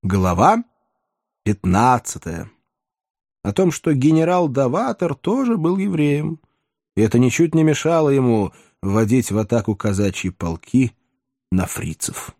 Глава 15. О том, что генерал Даватор тоже был евреем, и это ничуть не мешало ему вводить в атаку казачьи полки на фрицев.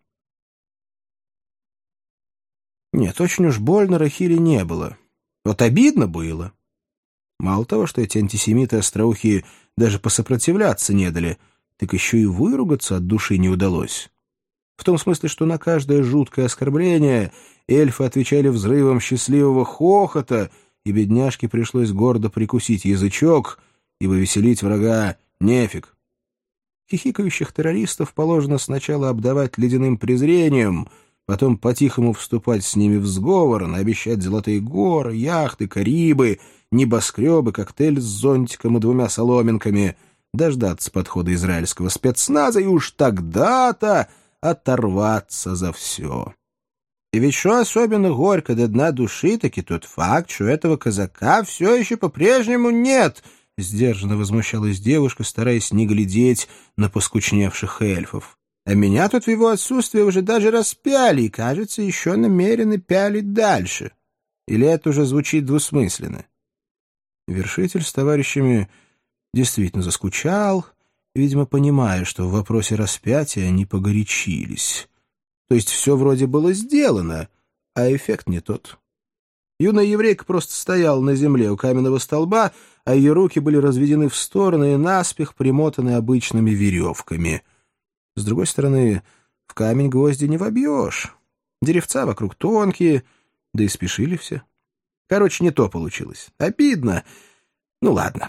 Нет, очень уж больно Рахиле не было. Вот обидно было. Мало того, что эти антисемиты-остроухие даже посопротивляться не дали, так еще и выругаться от души не удалось. В том смысле, что на каждое жуткое оскорбление эльфы отвечали взрывом счастливого хохота, и бедняжке пришлось гордо прикусить язычок, ибо веселить врага нефиг. Хихикающих террористов положено сначала обдавать ледяным презрением, потом по-тихому вступать с ними в сговор, наобещать золотые горы, яхты, Карибы, небоскребы, коктейль с зонтиком и 2 соломинками, дождаться подхода израильского спецназа и уж тогда-то оторваться за все. И ведь что особенно горько до дна души, таки тот факт, что этого казака все еще по-прежнему нет, — сдержанно возмущалась девушка, стараясь не глядеть на поскучневших эльфов. А меня тут в его отсутствие уже даже распяли и, кажется, еще намерены пялить дальше. Или это уже звучит двусмысленно? Вершитель с товарищами действительно заскучал, видимо, понимая, что в вопросе распятия они погорячились. То есть все вроде было сделано, а эффект не тот. Юная еврейка просто стояла на земле у каменного столба, а ее руки были разведены в стороны и наспех примотаны обычными веревками. С другой стороны, в камень гвозди не вобьешь. Деревца вокруг тонкие, да и спешили все. Короче, не то получилось. Обидно. Ну ладно.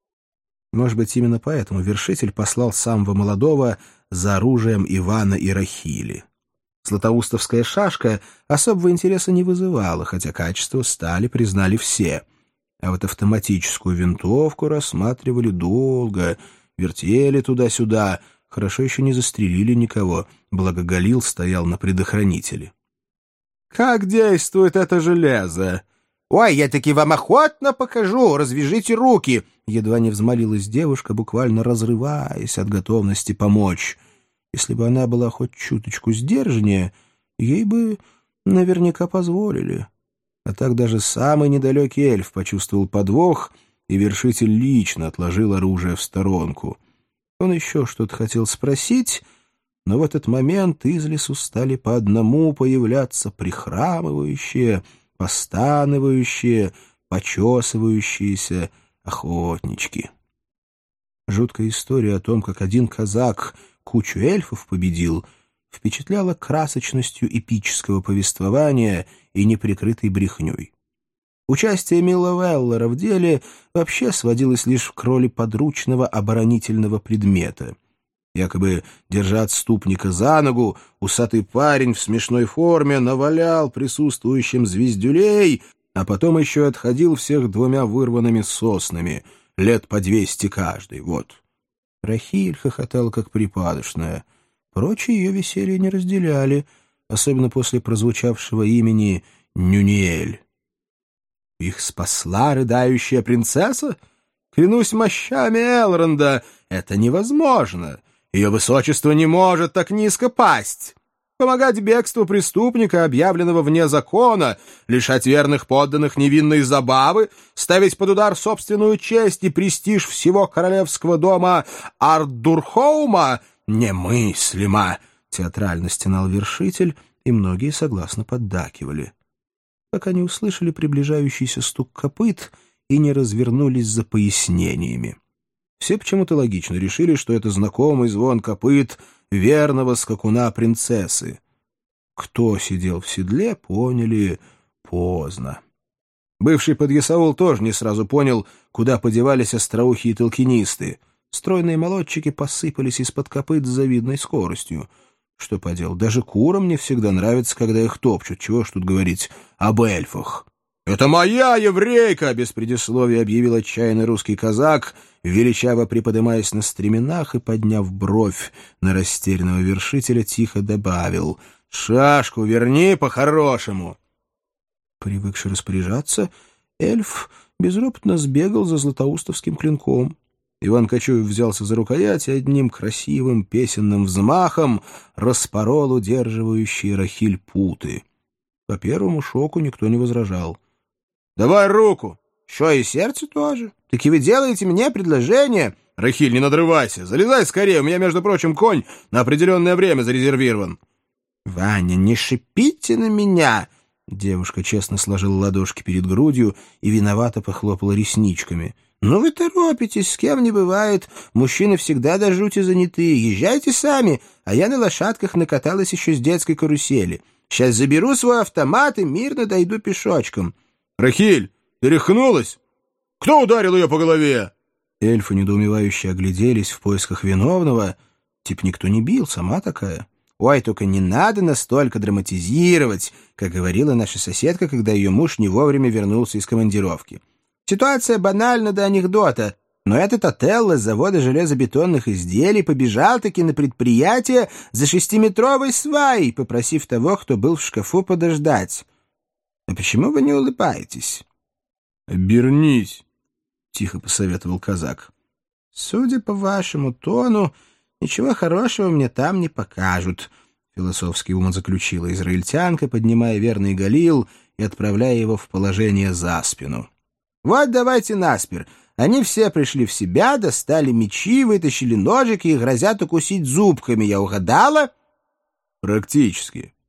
Может быть, именно поэтому вершитель послал самого молодого за оружием Ивана и Рахили. Златоустовская шашка особого интереса не вызывала, хотя качество стали признали все. А вот автоматическую винтовку рассматривали долго, вертели туда-сюда, хорошо еще не застрелили никого, благо Галил стоял на предохранителе. «Как действует это железо?» «Ой, я таки вам охотно покажу, развяжите руки!» Едва не взмолилась девушка, буквально разрываясь от готовности помочь. Если бы она была хоть чуточку сдержаннее, ей бы наверняка позволили. А так даже самый недалекий эльф почувствовал подвох, и вершитель лично отложил оружие в сторонку. Он еще что-то хотел спросить, но в этот момент из лесу стали по одному появляться прихрамывающие, постанывающие, почесывающиеся охотнички. Жуткая история о том, как один казак кучу эльфов победил, впечатляла красочностью эпического повествования и неприкрытой брехней. Участие Мила Веллера в деле вообще сводилось лишь к роли подручного оборонительного предмета. Якобы, держа отступника за ногу, усатый парень в смешной форме навалял присутствующим звездюлей, а потом еще отходил всех 2 вырванными соснами, лет по 200 каждый, вот. Рахиль хохотала как припадочная. Прочие ее веселье не разделяли, особенно после прозвучавшего имени Нюниэль. Их спасла рыдающая принцесса? Клянусь мощами Элронда, это невозможно. Ее высочество не может так низко пасть. Помогать бегству преступника, объявленного вне закона, лишать верных подданных невинной забавы, ставить под удар собственную честь и престиж всего королевского дома Ардурхоума немыслимо, театрально стенал вершитель, и многие согласно поддакивали. Пока не услышали приближающийся стук копыт и не развернулись за пояснениями. Все почему-то логично решили, что это знакомый звон копыт верного скакуна принцессы. Кто сидел в седле, поняли поздно. Бывший подъясаул тоже не сразу понял, куда подевались остроухие толкинисты. Стройные молодчики посыпались из-под копыт с завидной скоростью. Что поделать, даже курам не всегда нравится, когда их топчут, чего ж тут говорить об эльфах. «Это моя еврейка!» — без предисловия объявил отчаянный русский казак, величаво приподымаясь на стременах и, подняв бровь на растерянного вершителя, тихо добавил: «Шашку верни по-хорошему!» Привыкший распоряжаться, эльф безропотно сбегал за златоустовским клинком. Иван Кочуев взялся за рукоять и одним красивым песенным взмахом распорол удерживающие Рахиль путы. По первому шоку никто не возражал. «Давай руку!» «Что, и сердце тоже? Таки вы делаете мне предложение?» «Рахиль, не надрывайся! Залезай скорее, у меня, между прочим, конь на определенное время зарезервирован!» «Ваня, не шипите на меня!» Девушка честно сложила ладошки перед грудью и виновато похлопала ресничками. «Ну вы торопитесь, с кем не бывает. Мужчины всегда до жути заняты. Езжайте сами, а я на лошадках накаталась еще с детской карусели. Сейчас заберу свой автомат и мирно дойду пешочком». «Рахиль, ты рехнулась? Кто ударил ее по голове?» Эльфы недоумевающе огляделись в поисках виновного. Тип никто не бил, сама такая. «Ой, только не надо настолько драматизировать», как говорила наша соседка, когда ее муж не вовремя вернулся из командировки. «Ситуация банальна до анекдота, но этот Отелло с завода железобетонных изделий побежал-таки на предприятие за 6-метровой сваей, попросив того, кто был в шкафу, подождать. А почему вы не улыбаетесь?» «Обернись», — тихо посоветовал казак. «Судя по вашему тону, ничего хорошего мне там не покажут», — философски умозаключила израильтянка, поднимая верный Галил и отправляя его в положение за спину. «Вот давайте наспер. Они все пришли в себя, достали мечи, вытащили ножики и грозят укусить зубками. Я угадала?» «Практически».